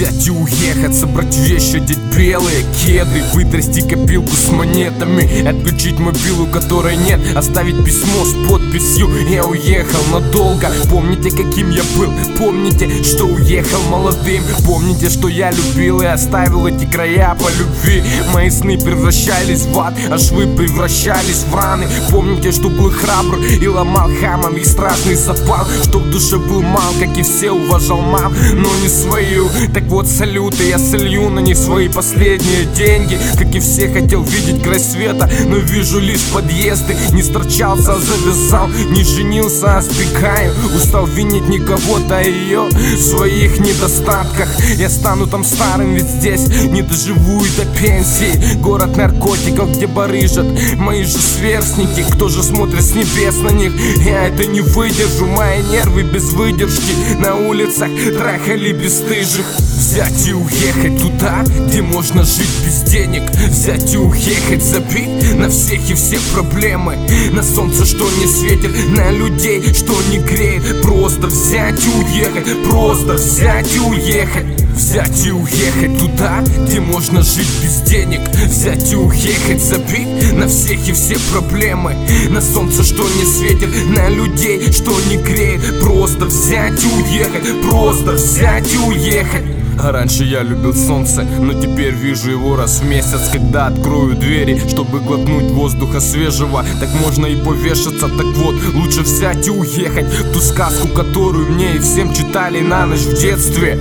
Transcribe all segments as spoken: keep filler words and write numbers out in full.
Взять и уехать, собрать вещи, одеть белые кеды, вытрясти копилку с монетами, отключить мобилу, которой нет, оставить письмо с подписью: я уехал надолго. Помните, каким я был? Помните, что уехал молодым? Помните, что я любил и оставил эти края по любви? Мои сны превращались в ад, а швы превращались в раны. Помните, что был храбр и ломал хамом их страшный запал, что в душе был мал, как и все, уважал мам, но не свою. Так вот, салюты, я солью на них свои последние деньги. Как и все, хотел видеть край света, но вижу лишь подъезды. Не сторчался, а завязал, не женился, а сбегаю. Устал винить не кого-то, а ее в своих недостатках. Я стану там старым, ведь здесь не доживу и до пенсии. Город наркотиков, где барыжат мои же сверстники. Кто же смотрит с небес на них? Я это не выдержу, мои нервы без выдержки. На улицах трахали бесстыжих. Взять и уехать туда, где можно жить без денег. Взять и уехать, забить на всех и все проблемы. На солнце, что не светит, на людей, что не греет. Просто взять и уехать, просто взять и уехать. Взять и уехать туда, где можно жить без денег. Взять и уехать, забить на всех и все проблемы. На солнце, что не светит, на людей, что не греет. Просто взять и уехать, просто взять и уехать. А раньше я любил солнце, но теперь вижу его раз в месяц. Когда открою двери, чтобы глотнуть воздуха свежего, так можно и повешаться. Так вот, лучше взять и уехать в ту сказку, которую мне и всем читали на ночь в детстве.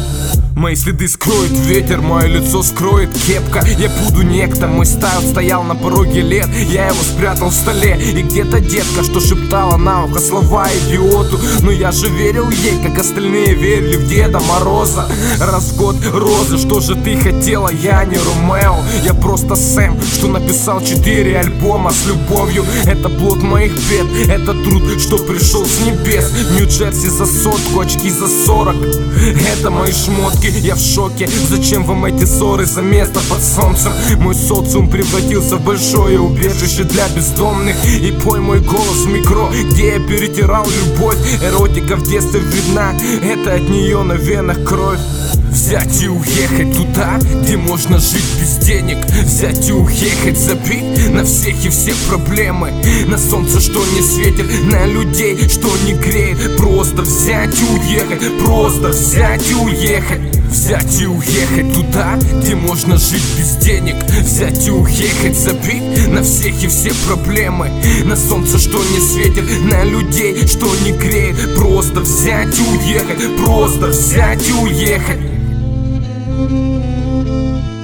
Мои следы скроет ветер, мое лицо скроет кепка. Я буду некто, мой стайл стоял на пороге лет. Я его спрятал в столе, и где-то детка, что шептала на ухо слова идиоту. Но я же верил ей, как остальные верили в Деда Мороза. Раз в год розы, что же ты хотела, я не Ромео. Я просто Сэм, что написал четыре альбома с любовью. Это плод моих бед, это труд, что пришел с небес. Нью-Джерси за сотку, очки за сорок. Это мои шмотки. Я в шоке, зачем вам эти ссоры за место под солнцем? Мой социум превратился в большое убежище для бездомных. И пой мой голос в микро, где я перетирал любовь. Эротика в детстве видна, это от нее на венах кровь. Взять и уехать туда, где можно жить без денег. Взять и уехать, забить на всех и все проблемы. На солнце, что не светит, на людей, что не греет. Просто взять и уехать, просто взять и уехать. Взять и уехать туда, где можно жить без денег. Взять и уехать, забить на всех и все проблемы. На солнце, что не светит, на людей, что не греет. Просто взять и уехать, просто взять и уехать.